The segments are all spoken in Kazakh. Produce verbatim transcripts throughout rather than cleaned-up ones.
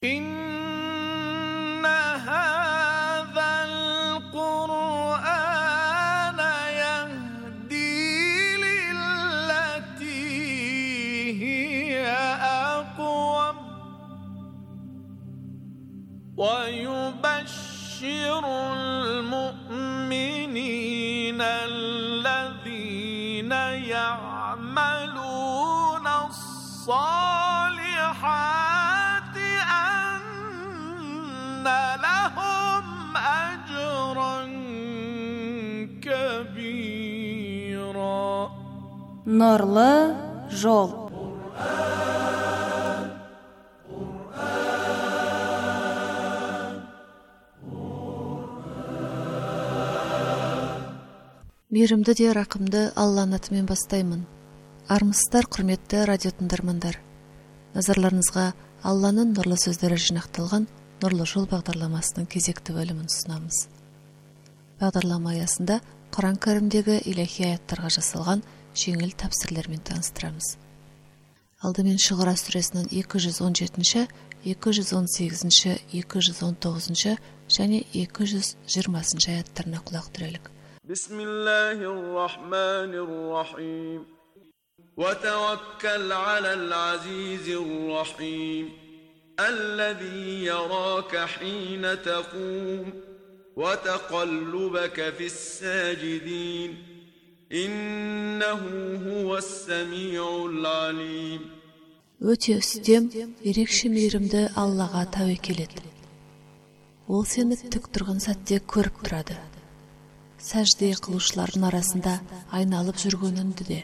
إن هذا القرآن يهدي للتي هي أقوم ويبشر المؤمنين الذين يعملون الصالحات أن لهم أجرا كبيرا. Нурлы жол. Мейірімді де рақымды Алланың атымен бастаймын. Армысыздар, құрметті радио тыңдармандар. Назарларыңызға Алланың нұрлы сөздері жинақталған Нұрлы жол бағдарламасының кезекті бөлімін ұсынамыз. Бағдарлама аясында Құран кәрімдегі илахи аяттарға жасалған жеңіл тәпсірлермен таныстырамыз. Алдымен Шұғара сүресінің екі жүз он жетінші, екі жүз он сегізінші, екі жүз он тоғызыншы және екі жүз жиырмасыншы аяттарына құлақ түрелік. Бисмиллахир-рахманир-рахим. وتوكل على العزيز الرحيم الذي يراك حين تقوم وتقلبك في الساجدين إنه هو السميع العليم. Өте үстем, ерекше мейірімді Аллаға тәуекел ет. Ол сені тік тұрған сәтте көріп тұрады. Сәжде қылушылардың арасында айналып жүргеніңді де.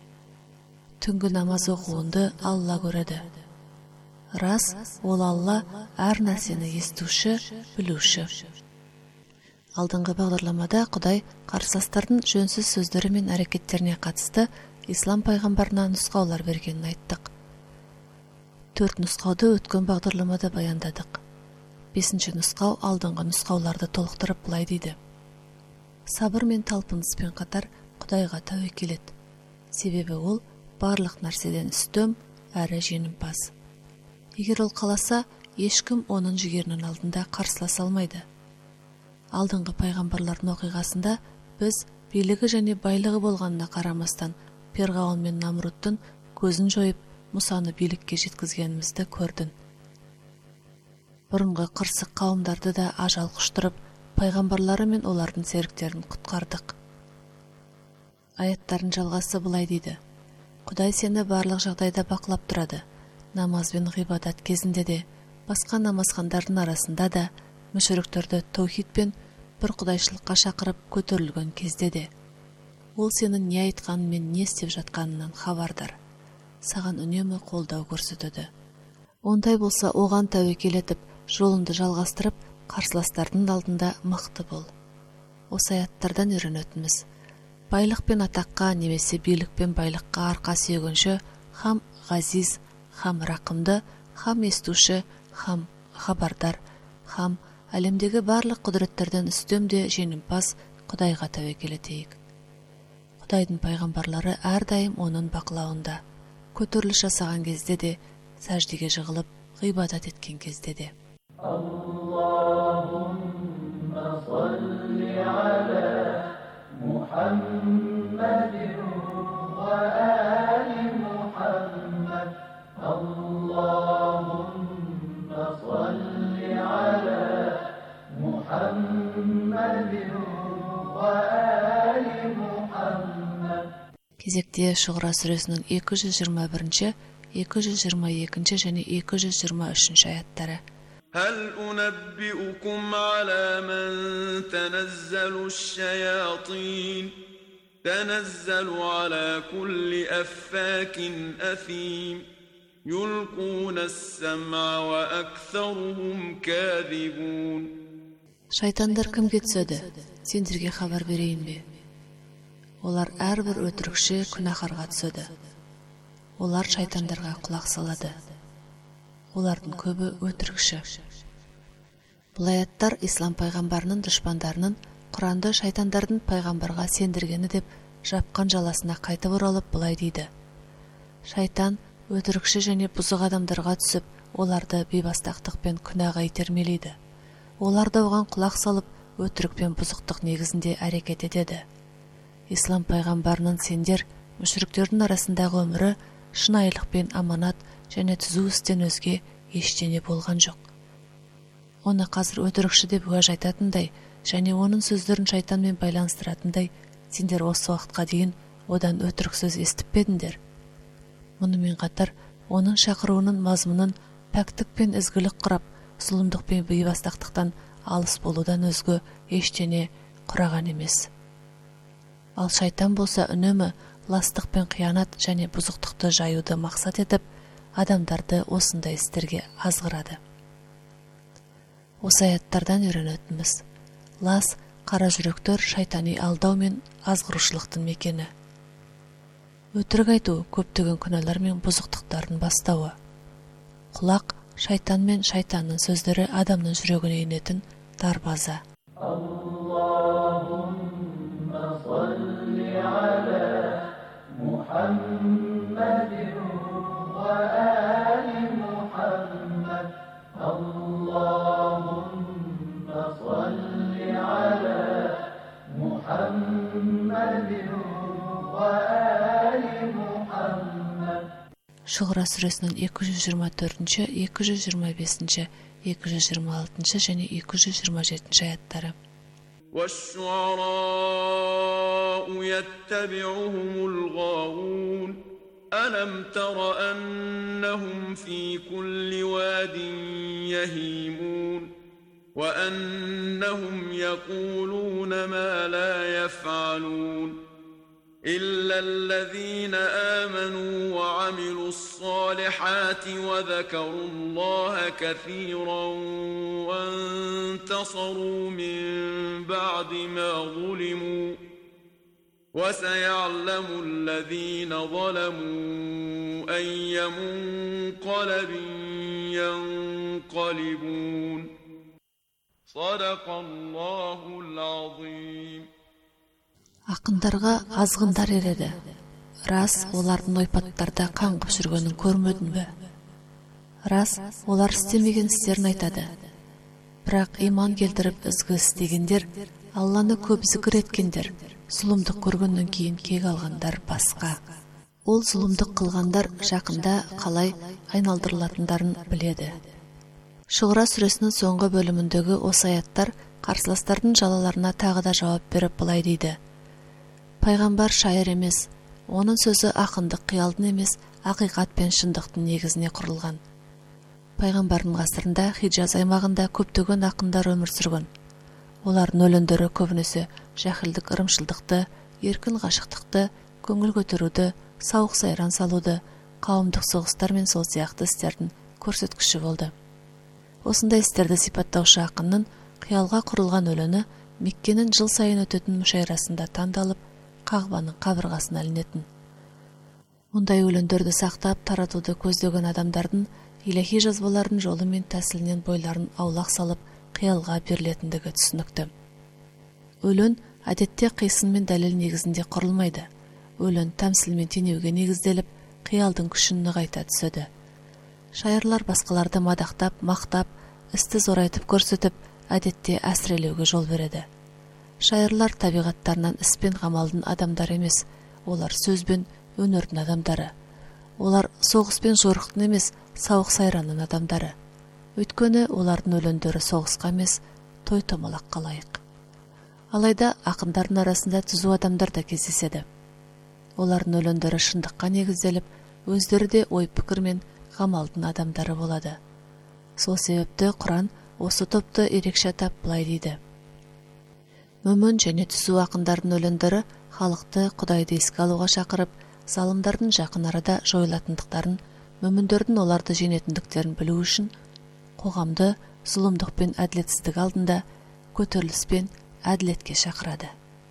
Түнгі намаз оқуынды Алла көреді. Рас, ол Алла әр нәрсені естуші, білуші. Алдыңғы бағдарламада Құдай қарсыластардың жөнсіз сөздері мен әрекеттеріне қатысты ислам пайғамбарына нұсқаулар бергенін айттық. Төрт нұсқауды өткен бағдарламада баяндадық. Бесінші нұсқау алдыңғы нұсқауларды толықтырып былай дейді. Сабыр мен талпыныспен қатар Құдайға тәуекел ет. Себебі ол барлық нәрседен үстем әрі жеңімпаз. Егер ол қаласа, ешкім оның жігерінің алдында қарсыласа алмайды. Алдыңғы пайғамбарлардың оқиғасында біз билігі және байлығы болғанына қарамастан Перғауын мен Намруттың көзін жойып, Мұсаны билікке жеткізгенімізді көрдің. Бұрынғы қырсық қауымдарды да ажал құштырып, пайғамбарлары мен олардың серіктерін құтқардық. Аяттардың жалғасы былай дейді. Құдай сені барлық жағдайда бақылап тұрады. Намаз бен ғибадат кезінде де, басқа намазхандардың арасында да, мүшіріктерді таухидпен бір құдайшылыққа шақырып көтерілген кезде де. Ол сенің не айтқанын мен не істеп жатқанынан хабардар. Саған үнемі қолдау көрсетеді. Ондай болса, оған тәуекел етіп, жолыңды жалғастырып, қарсыластардың алдында мықты бол. Осы аяттардан үйренетініміз. Байлық пен атаққа немесе билік пен байлыққа арқа сүйегенше хам ғазиз, хам рақымды, хам естуші, хам хабардар, хам әлемдегі барлық құдіреттерден үстемде жеңімпаз Құдайға тәуекел етейік. Құдайдың пайғамбарлары әрдайым оның бақылауында, көтеріліс жасаған кезде де, сәждеге жығылып, ғибадат еткен кезде де. Аллахумма салли аля Мухаммадин ва али Мухаммад. Аллахумма салли аля Мухаммадин ва али Мухаммад. Кезекте Шұғара сүресінің екі жүз жиырма бірінші, екі жүз жиырма екінші және екі жүз жиырма үшінші аяттары. هل أنبئكم على من تنزل الشياطين تنزل على كل أفاك أثيم يلقون السمع وأكثرهم كاذبون. Шайтандар кімге түседі? Сендерге хабар берейін бе? Олар әрбір өтірікші күнәһарға түседі. Олар шайтандарға құлақ салады. Олардың көбі өтірікші. Бұл аяттар ислам пайғамбарының дұшпандарының Құранды шайтандардың пайғамбарға сендіргені деп жапқан жаласына қайтып оралып былай дейді. Шайтан өтірікші және бұзық адамдарға түсіп, оларды бейбастақтық пен күнәға итермелейді. Олар да оған құлақ салып, өтірік пен бұзықтық негізінде әрекет етеді. Ислам пайғамбарының сендер, мүшриктердің арасындағы өмірі шынайылық пен аманат және түзу істен өзге ештеңе болған жоқ. Оны қазір өтірікші деп уәж айтатындай және оның сөздерін шайтанмен байланыстыратындай, сендер осы уақытқа дейін одан өтірік сөз естіп пе едіңдер? Мұнымен қатар, оның шақыруының мазмұнын пәктік пен ізгілік құрап, зұлымдық пен бейбастақтықтан алыс болудан өзге ештеңе құраған емес. Ал шайтан болса үнемі ластық пен қиянат және бұзықтықты жаюды мақсат етіп, адамдарды осындай істерге азғырады. Осы аяттардан үйренетініміз: лас, қара жүректер шайтани алдау мен азғырушылықтың мекені. Өтірік айту көптеген күнәлар мен бұзықтықтардың бастауы. Құлақ шайтан мен шайтанның сөздері адамның жүрегіне енетін дарбаза. Аллахумма салли аля Мухаммадин ва али Мухаммад. Аллахумма салли аля Мухаммадин ва али Мухаммад. Шуғра сүресінің екі жүз жиырма төртінші, екі жүз жиырма бесінші, екі жүз жиырма алтыншы және екі жүз жиырма жетінші аяттары. وَالشُّعَرَاءُ يَتَّبِعُهُمُ الْغَاوُونَ أَلَمْ تَرَ أَنَّهُمْ فِي كُلِّ وَادٍ يَهِيمُونَ وَأَنَّهُمْ يَقُولُونَ مَا لَا يَفْعَلُونَ إلا الذين آمنوا وعملوا الصالحات وذكروا الله كثيرا وانتصروا من بعد ما ظلموا وسيعلم الذين ظلموا أي منقلب ينقلبون صدق الله العظيم. Ақындарға азғындар ереді. Рас, олардың ойпаттарда қаңғып жүргенін көрмедің бе? Рас, олар істемеген істерін айтады. Бірақ иман келтіріп ізгі істегендер, Алланы көп зікір еткендер, зұлымдық көргеннен кейін кек алғандар басқа. Ол зұлымдық қылғандар жақында қалай айналдырылатындарын біледі. Шуғра сүресінің соңғы бөліміндегі осы аяттар қарсыластардың жалаларына тағы да жауап беріп былай дейді: Пайғамбар шайыр емес, оның сөзі ақындық қиялдың емес, ақиқат пен шындықтың негізіне құрылған. Пайғамбардың ғасырында Хиджаз аймағында көптеген ақындар өмір сүрген. Олардың өлеңдері көбінесе жахилдік ырымшылдықты, еркін ғашықтықты, көңіл көтеруді, сауық сайран салуды, қауымдық соғыстар мен сол сияқты істердің көрсеткіші болды. Осындай істерді сипаттаушы ақынның қиялға құрылған өлеңі Меккенің жыл сайын өтетін мүшайрасында таңдалып, Қағбаның қабырғасына ілінетін. Мұндай өлеңдерді сақтап таратуды көздеген адамдардың илахи жазбалардың жолы мен тәсілінен бойларын аулақ салып қиялға берілетіндігі түсінікті. Өлең әдетте қисын мен дәлел негізінде құрылмайды. Өлең тәмсіл мен теңеуге негізделіп, қиялдың күшін нығайта түседі. Шайырлар басқаларды мадақтап, мақтап, істі зорайтып көрсетіп, әдетте әсірелеуге жол береді. Шайырлар табиғаттарынан іс пен ғамалдың адамдары емес, олар сөз бен өнердің адамдары. Олар соғыс пен жорықтың емес, сауық сайранның адамдары. Өйткені олардың өлеңдері соғысқа емес, той-томалаққа лайық. Алайда ақындардың арасында түзу адамдар да кездеседі. Олардың өлеңдері шындыққа негізделіп, өздері де ой-пікір мен ғамалдың адамдары болады. Сол себепті Құран осы топты ерекше атап былай дейді: Мөмін және түсу ақындардың өлеңдері халықты Құдайды еске алуға шақырып, залымдардың жақын арада жойылатындықтарын, мөміндердің оларды жеңетіндіктерін білу үшін қоғамды зұлымдық пен әділетсіздік алдында көтеріліс пен әділетке шақырады.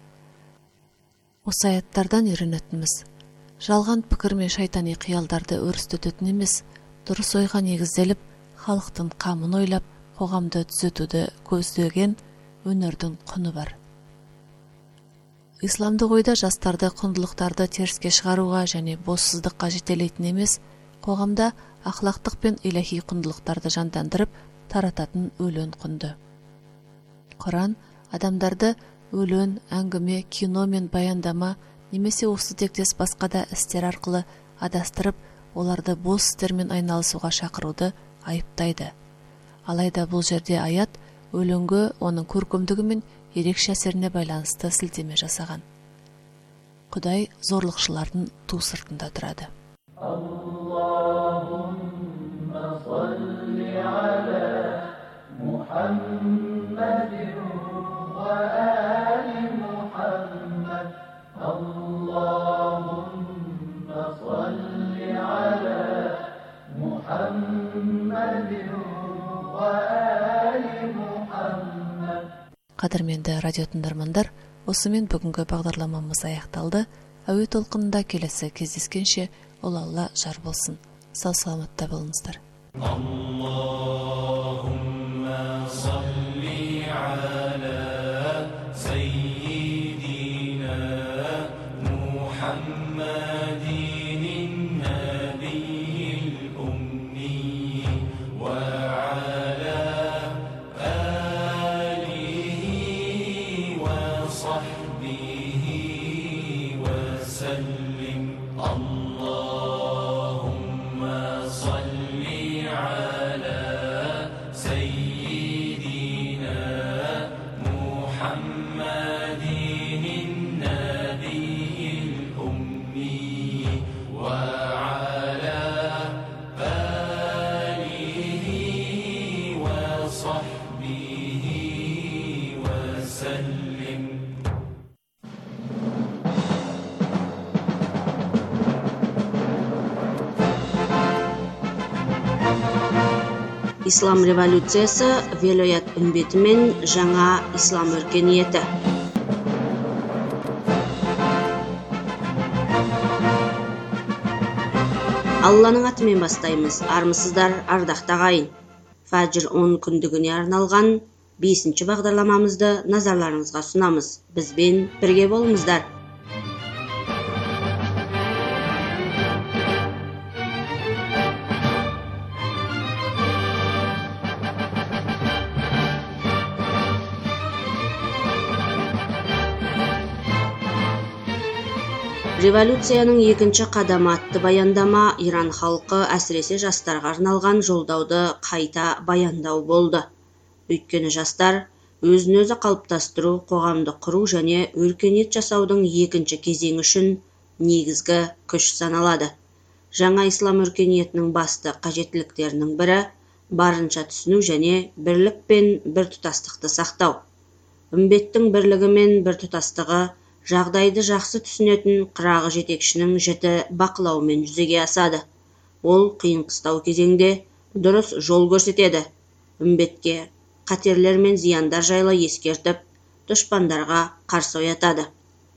Осы аяттардан үйренетініміз: жалған пікір мен шайтани қиялдарды өрістететін емес, дұрыс ойға негізделіп, халықтың қамын ойлап, қоғамды түзетуді көздеген өнердің құны бар. Исламдық ойда жастарды құндылықтарды теріске шығаруға және боссыздыққа жетелейтін емес, Қоғамда ақлақтық пен илахи құндылықтарды жандандырып тарататын өлең құнды. Құран адамдарды өлең, әңгіме, кино мен баяндама немесе осы тектес басқа да істер арқылы адастырып, оларды бос істермен айналысуға шақыруды айыптайды. Алайда бұл жерде аят өлеңге оның көркемдігі мен ерекше әсеріне байланысты сілтеме жасаған. Құдай зорлықшылардың ту сыртында тұрады. Allahumma salli ala Muhammadin wa ali Muhammad. Allahumma salli ala Muhammadin wa ali Muhammad. Қадірменді радио тыңдармандар, осымен бүгінгі бағдарламамыз аяқталды. Әуе толқынында келесі кездескенше ол Алла жар болсын. Сау саламатта болыңыздар. Allahumma salli ala sayyidina Muhammadin nabiyil ummi wa ala alihi wa sahbihi wa sallim. Allahumma salli ala sayyidina Muhammadin nabiyil ummi wa ala alihi wa sahbihi wa sallim. Ислам революциясы велоят үмбеті мен жаңа ислам өркениеті. Алланың атымен бастаймыз. Армысыздар, ардақты ағайын. Фаджр он күндігіне арналған бесінші бағдарламамызды назарларыңызға ұсынамыз. Бізбен бірге болыңыздар. Революцияның екінші қадамы атты баяндама Иран халқы әсіресе жастарға арналған жолдауды қайта баяндау болды. Өйткені жастар өзін өзі қалыптастыру, қоғамды құру және өркениет жасаудың екінші кезеңі үшін негізгі күш саналады. Жаңа ислам өркениетінің басты қажеттіліктерінің бірі барынша түсіну және бірлік пен біртұтастықты сақтау. Үмбеттің бірлігі мен біртұтастығы жағдайды жақсы түсінетін қырағы жетекшінің жіті бақылауымен жүзеге асады. Ол қиын қыстау кезеңде дұрыс жол көрсетеді. Үмбетке қатерлер мен зияндар жайлы ескертіп, дұшпандарға қарсы оятады.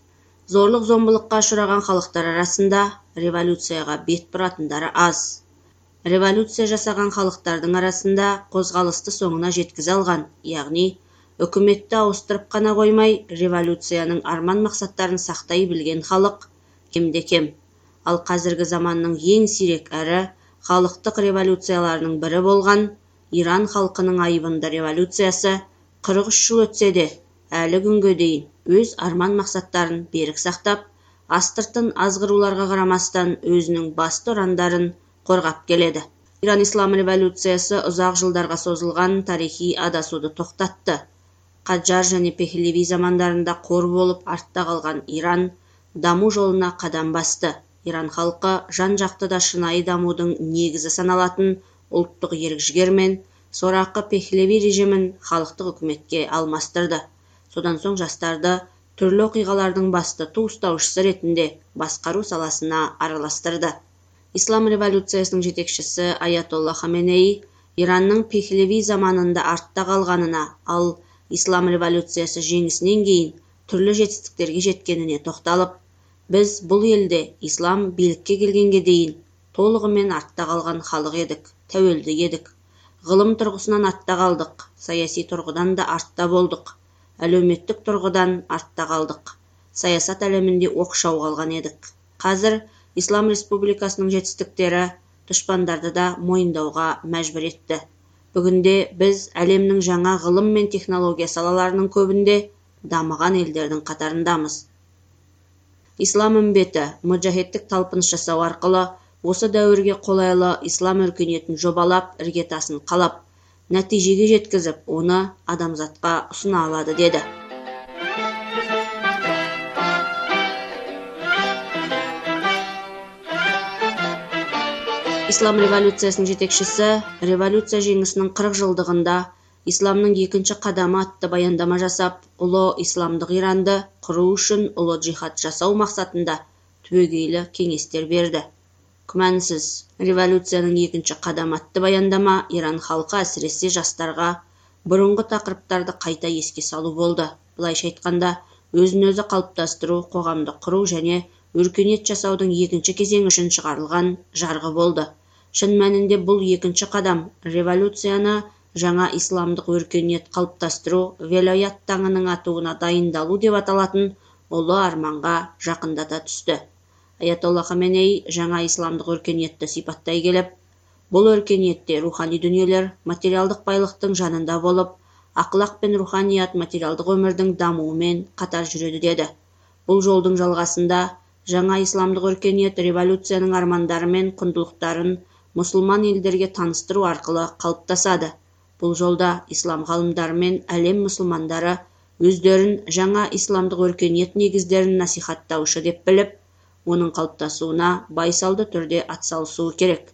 Зорлық зомбылыққа ұшыраған халықтар арасында революцияға бет бұратындары аз. Революция жасаған халықтардың арасында қозғалысты соңына жеткізе алған, яғни үкіметті ауыстырып қана қоймай, революцияның арман мақсаттарын сақтай білген халық кемде-кем. Ал қазіргі заманның ең сирек әрі халықтық революцияларының бірі болған Иран халқының айбынды революциясы қырық үш жыл өтсе де, әлі күнге дейін өз арман мақсаттарын берік сақтап, астыртын азғыруларға қарамастан өзінің басты ұрандарын қорғап келеді. Иран ислам революциясы ұзақ жылдарға созылған тарихи адасуды тоқтатты. Қаджар және Пехлеви замандарында қор болып артта қалған Иран даму жолына қадам басты. Иран халқы жан-жақты да шынайы дамудың негізі саналатын ұлттық ерік-жігер мен сорақы Пехлеви режимін халықтық үкіметке алмастырды. Содан соң жастарды түрлі оқиғалардың басты ту ұстаушысы ретінде басқару саласына араластырды. Ислам революциясының жетекшісі Аятолла Хаменеи Иранның Пехлеви заманында артта қалғанына, ал Ислам революциясы жеңісінен кейін түрлі жетістіктерге жеткеніне тоқталып, біз бұл елде ислам билікке келгенге дейін толығымен артта қалған халық едік, тәуелді едік. Ғылым тұрғысынан артта қалдық, саяси тұрғыдан да артта болдық, әлеуметтік тұрғыдан артта қалдық, саясат әлемінде оқшау қалған едік. Қазір Ислам республикасының жетістіктері дұшпандарды да мойындауға мәжбүр етті. Бүгінде біз әлемнің жаңа ғылым мен технология салаларының көбінде дамыған елдердің қатарындамыз. Ислам үмбеті мұджахидтік талпыныс жасау арқылы осы дәуірге қолайлы ислам өркениетін жобалап, іргетасын қалап, нәтижеге жеткізіп, оны адамзатқа ұсына алады деді. Ислам революциясының жетекшісі революция жеңісінің қырық жылдығында исламның екінші қадамы атты баяндама жасап, ұлы исламдық Иранды құру үшін ұлы джихад жасау мақсатында түбегейлі кеңестер берді. Күмәнсіз, революцияның екінші қадамы атты баяндама Иран халқы, әсіресе жастарға бұрынғы тақырыптарды қайта еске салу болды. Былайша айтқанда, өзін-өзі қалыптастыру, қоғамды құру және өркениет жасаудың екінші кезеңі үшін шығарылған жарғы болды. Шын мәнінде бұл екінші қадам революцияны жаңа исламдық өркениет қалыптастыру, велаят таңының атуына дайындалу деп аталатын ұлы арманға жақындата түсті. Аятолла Хаменеи жаңа исламдық өркениетті сипаттай келіп, бұл өркениетте рухани дүниелер материалдық байлықтың жанында болып, ақлақ пен руханият материалдық өмірдің дамуымен қатар жүреді деді. Бұл жолдың жалғасында жаңа исламдық өркениет революцияның армандары мен құндылықтарын мұсылман елдерге таныстыру арқылы қалыптасады. Бұл жолда ислам ғалымдары мен әлем мұсылмандары өздерін жаңа исламдық өркениет негіздерін насихаттаушы деп біліп, оның қалыптасуына байсалды түрде атсалысуы керек.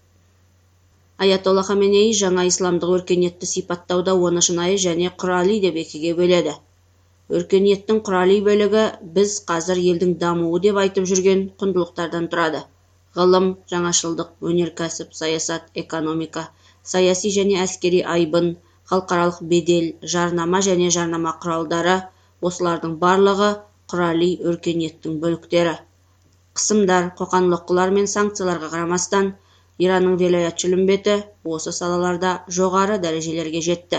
Аятолла Хаменеи жаңа исламдық өркениетті сипаттауда оны шынайы және құрали деп екіге бөледі. Өркениеттің құрали бөлігі біз қазір елдің дамуы деп айтып жүрген құндылықтардан тұрады. Ғылым, жаңашылдық, өнеркәсіп, саясат, экономика, саяси және әскери айбын, халықаралық бедел, жарнама және жарнама құралдары, осылардың барлығы құрали өркениеттің бөліктері. Қысымдар, қоқан-лоққылар мен санкцияларға қарамастан, Иранның велаятшыл үмбеті осы салаларда жоғары дәрежелерге жетті.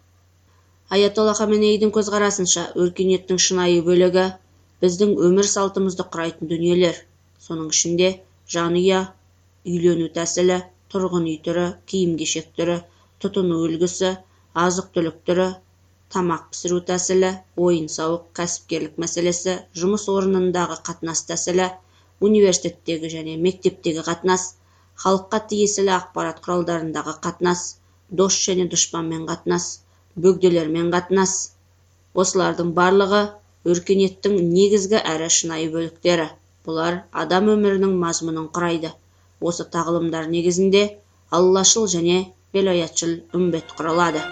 Аятолла Хаменеидің көзқарасынша, өркениеттің шынайы бөлігі біздің өмір салтымызды құрайтын дүниелер. Соның ішінде жанұя, үйлену тәсілі, тұрғын үй түрі, киім-кешек түрі, тұтыну үлгісі, азық-түлік түрі, тамақ пісіру тәсілі, ойын-сауық, кәсіпкерлік мәселесі, жұмыс орнындағы қатынас тәсілі, университеттегі және мектептегі қатынас, халыққа тиесілі ақпарат құралдарындағы қатынас, дос және дұшпанмен қатынас, бөгделермен қатынас. Осылардың барлығы өркениеттің негізгі әрі шынайы бөліктері. Бұлар адам өмірінің мазмұнын құрайды. Осы тағылымдар негізінде аллашыл және велаятшыл үмбет құрылады.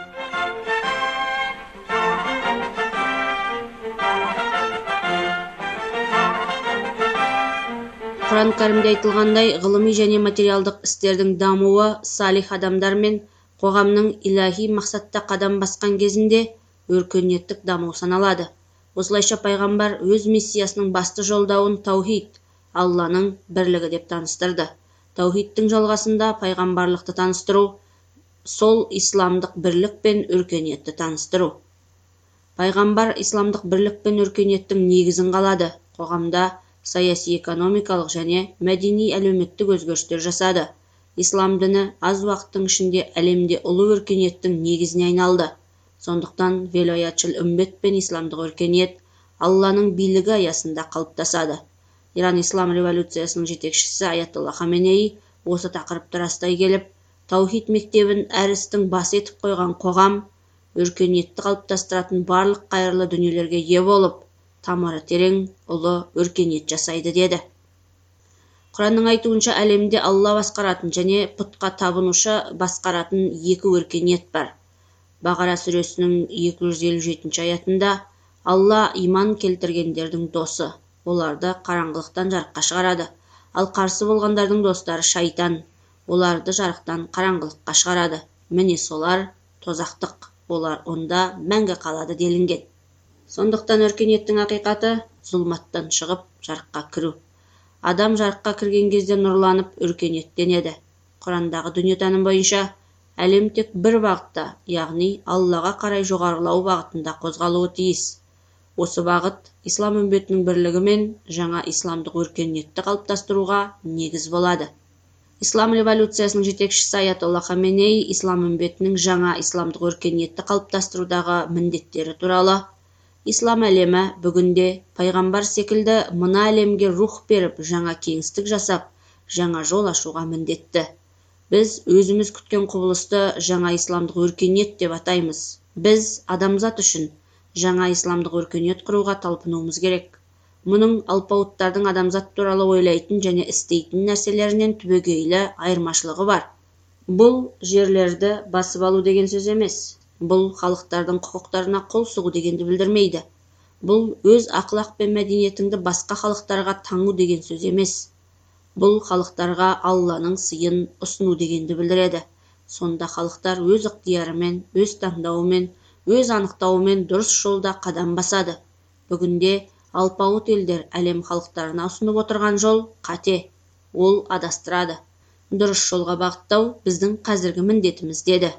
Құран кәрімде айтылғандай, ғылыми және материалдық істердің дамуы салих адамдар мен қоғамның илахи мақсатта қадам басқан кезінде өркениеттік даму саналады. Осылайша пайғамбар өз миссиясының басты жолдауын таухид, Алланың бірлігі деп таныстырды. Таухидтің жалғасында пайғамбарлықты таныстыру, сол исламдық бірлік пен өркениетті таныстыру. Пайғамбар исламдық бірлік пен өркениеттің негізін қалады. Қоғамда саяси, экономикалық және мәдени әлеуметтік өзгерістер жасады. Ислам діні аз уақыттың ішінде әлемде ұлы өркениеттің негізіне айналды. Сондықтан велаятшыл үмбет пен исламдық өркениет Алланың билігі аясында қалыптасады. Иран ислам революциясының жетекшісі Аятолла Хаменеи осы тақырыпты растай келіп, таухид мектебін әр істің бас етіп қойған қоғам өркениетті қалыптастыратын барлық қайырлы дүниелерге ие болып, тамыры терең ұлы өркениет жасайды деді. Құранның айтуынша әлемде Алла басқаратын және пұтқа табынушы басқаратын екі өркениет бар. Бағара сүресінің екі жүз елу жетінші аятында Алла иман келтіргендердің досы, оларды қараңғылықтан жарыққа шығарады. Ал қарсы болғандардың достары шайтан, оларды жарықтан қараңғылыққа шығарады. Міне солар тозақтық, олар онда мәңгі қалады делінген. Сондықтан өркениеттің ақиқаты зұлматтан шығып жарыққа кіру. Адам жарыққа кірген кезде нұрланып өркениеттенеді. Құрандағы дүниетаным бойынша әлем тек бір бағытта, яғни Аллаға қарай жоғарылау бағытында қозғалуы тиіс. Осы бағыт ислам үмбетінің бірлігі мен жаңа исламдық өркениетті қалыптастыруға негіз болады. Ислам революциясының жетекшісі Аятолла Хаменей ислам үмбетінің жаңа исламдық өркениетті қалыптастырудағы міндеттері туралы: ислам әлемі бүгінде пайғамбар секілді мына әлемге рух беріп, жаңа кеңістік жасап, жаңа жол ашуға міндетті. Біз өзіміз күткен құбылысты жаңа исламдық өркениет деп атаймыз. Біз адамзат үшін жаңа исламдық өркениет құруға талпынуымыз керек. Мұның алпауыттардың адамзат туралы ойлайтын және істейтін нәрселерінен түбегейлі айырмашылығы бар. Бұл жерлерді басып алу деген сөз емес. Бұл халықтардың құқықтарына қол сұғу дегенді білдірмейді. Бұл өз ақылақ пен мәдениетіңді басқа халықтарға таңу деген сөз емес. Бұл халықтарға Алланың сыйын ұсыну дегенді білдіреді. Сонда халықтар өз ықтиярымен, өз таңдауымен, өз анықтауымен дұрыс жолда қадам басады. Бүгінде алпауыт елдер әлем халықтарына ұсынып отырған жол қате. Ол адастырады. Дұрыс жолға бағыттау біздің қазіргі міндетіміз, деді.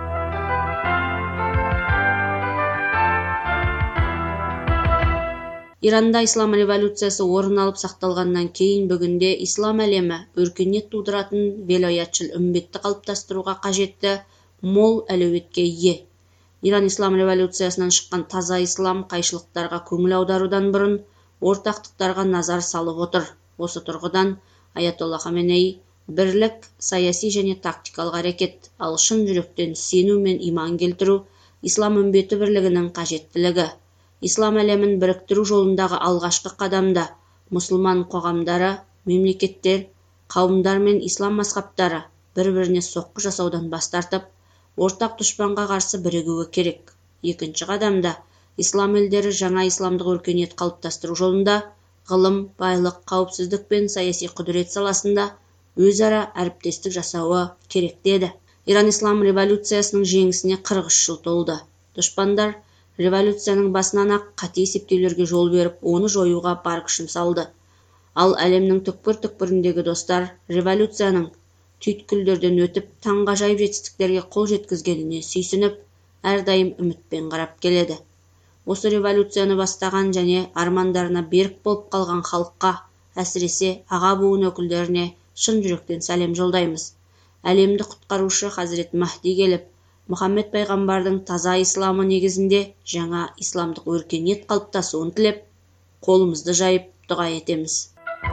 Иранда ислам революциясы орын алып сақталғаннан кейін бүгінде ислам әлемі өркениет тудыратын велаятшыл үмбетті қалыптастыруға қажетті мол әлеуетке ие. Иран ислам революциясынан шыққан таза ислам қайшылықтарға көңіл аударудан бұрын ортақтықтарға назар салып отыр. Осы тұрғыдан Аятолла Хаменей бірлік, саяси және тактикалық әрекет, ал шын жүректен сену мен иман келтіру ислам үмбеті бірлігінің қажеттілігі. Ислам әлемін біріктіру жолындағы алғашқы қадамда мұсылман қоғамдары, мемлекеттер, қауымдар мен ислам мазһабтары бір-біріне соққы жасаудан бас тартып, ортақ дұшпанға қарсы бірігуі керек. Екінші қадамда ислам елдері жаңа исламдық өркениет қалыптастыру жолында ғылым, байлық, қауіпсіздік пен саяси құдірет саласында өзара әріптестік жасауы керек, деді. Иран ислам революциясының жеңісіне қырық үш жыл толды. Дұшпандар революцияның басынан ақ қате есептеулерге жол беріп, оны жоюға бар күшін салды. Ал әлемнің түкпір-түкпіріндегі достар революцияның түйткілдерден өтіп, таңғажайып жетістіктерге қол жеткізгеніне сүйсініп, әрдайым үмітпен қарап келеді. Осы революцияны бастаған және армандарына берік болып қалған халыққа, әсіресе аға буын өкілдеріне шын жүректен сәлем жолдаймыз. Әлемді құтқарушы Хазірет Махди келіп, Мұхаммед пайғамбардың таза исламы негізінде жаңа исламдық өркениет қалыптасуын тілеп, қолымызды жайып дұға етеміз.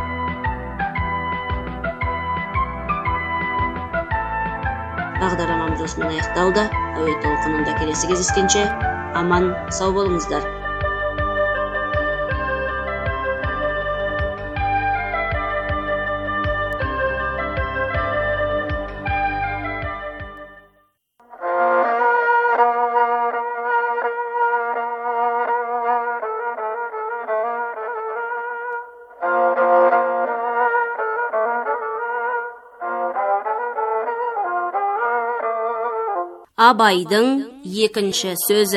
Бағдарламамыз осымен аяқталды. Әуе толқынында келесі кездескенше аман, сау болыңыздар. Абайдың екінші сөзі.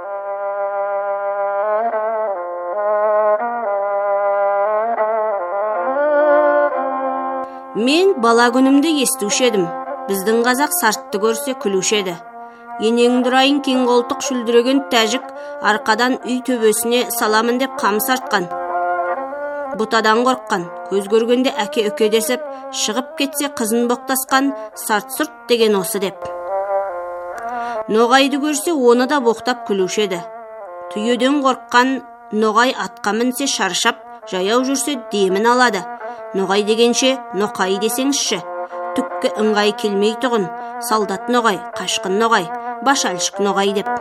Мен бала күнімді естуші едім. Біздің қазақ сартты көрсе күлуші еді. Енең дұрайын кең қолтық шүлдіреген тәжік арқадан үй төбесіне саламын деп қамыс артқан. Бұтадан қорыққан, көз көргенде әке үке десіп, шығып кетсе қызын боқтасқан сарт-сұрт деген осы деп. Ноғайды көрсе оны да боқтап күлуші еді. Түйеден қорыққан ноғай атқа мінсе шаршап, жаяу жүрсе демін алады. Ноғай дегенше ноқай десеңізші. Түкке ыңғай келмей тұғын, солдат ноғай, қашқын ноғай, башальшық ноғай деп.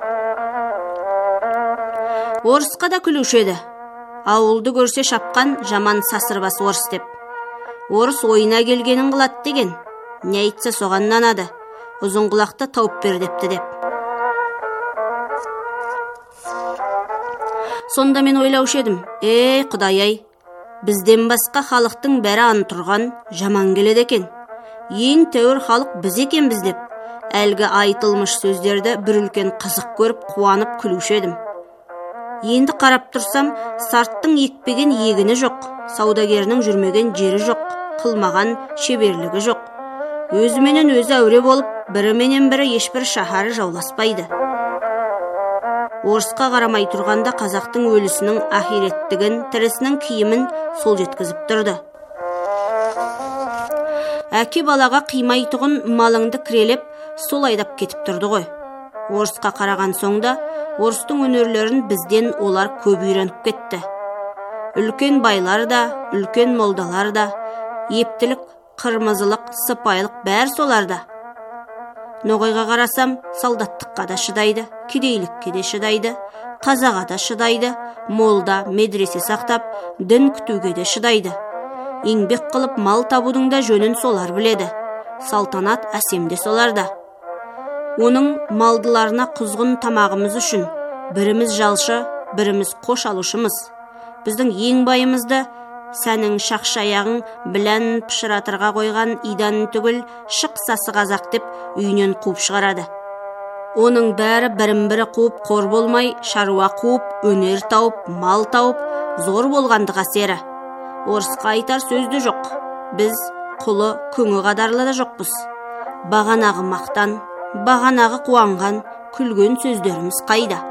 Орысқа да күлуші еді. Ауылды көрсе шапқан жаман сасырбас орыс деп. Орыс ойына келгенін қылады деген. Не айтса соған нанады. Ұзын құлақты тауып бер депті деп. Сонда мен ойлаушы едім, ей құдай-ай, бізден басқа халықтың бәрі аны тұрған жаман келеді екен. Ең тәуір халық біз екенбіз деп, әлгі айтылмыш сөздерді бір үлкен қызық көріп, қуанып күлуші едім. Енді қарап тұрсам, сарттың екпеген егіні жоқ, саудагерінің жүрмеген жері жоқ, қылмаған шеберлігі жоқ. Өзіменен өзі әуре болып, біріменен бірі ешбір шаһары жауласпайды. Орысқа қарамай тұрғанда қазақтың өлісінің ахиреттігін, тірісінің киімін сол жеткізіп тұрды. Әке балаға қимайтұғын малыңды кірелеп, сол айдап кетіп тұрды ғой. Орысқа қараған соңда, орыстың өнерлерін бізден олар көп үйреніп кетті. Үлкен байлар да, үлкен молдалар да, ептілік, қырмызылық, сыпайылық бәр соларда. Ноғайға қарасам, солдаттыққа да шыдайды, кедейлікке де шыдайды, қазаға да шыдайды, молда, медресе сақтап, дін күтуге де шыдайды. Еңбек қылып мал табудың да жөнін солар біледі. Салтанат әсемде соларда. Оның малдыларына құзғын тамағымыз үшін біріміз жалшы, біріміз қош алушымыз. Біздің ең байымызды сәнің шақшаяғың білән пішіратырға қойған идан түгіл шықсасы қазақ деп үйінен қуып шығарады. Оның бәрі бірін-бірі қуып қор болмай, шаруа қуып, өнер тауып, мал тауып, зор болғанды қасері. Орысқа айтар сөзді жоқ. Біз құлы күңі қадарлы да жоқпыз. Бағанағы мақтан, бағанағы қуанған, күлген сөздеріміз қайда?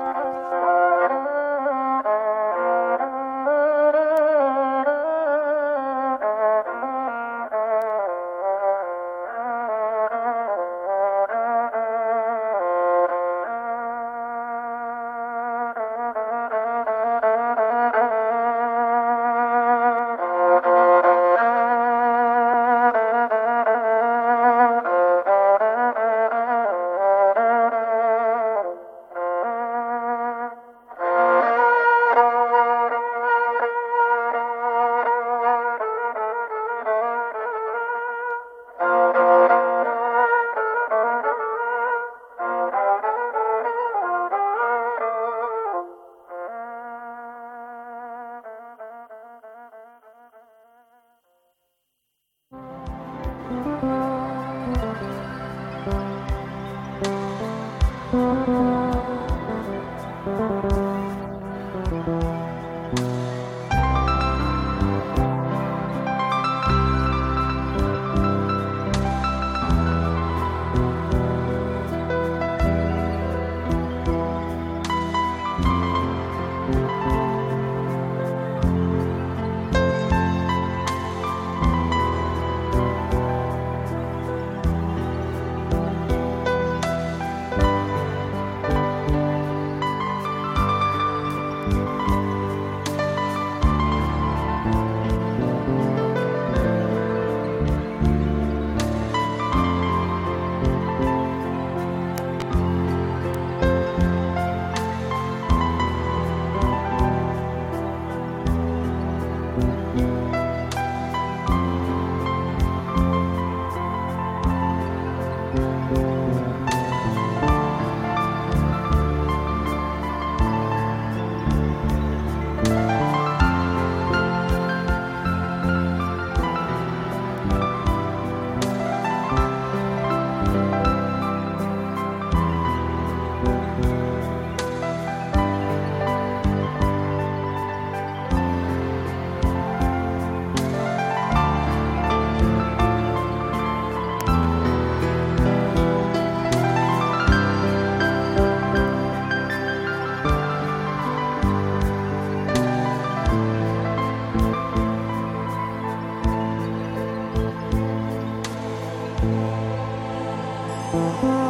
Thank you.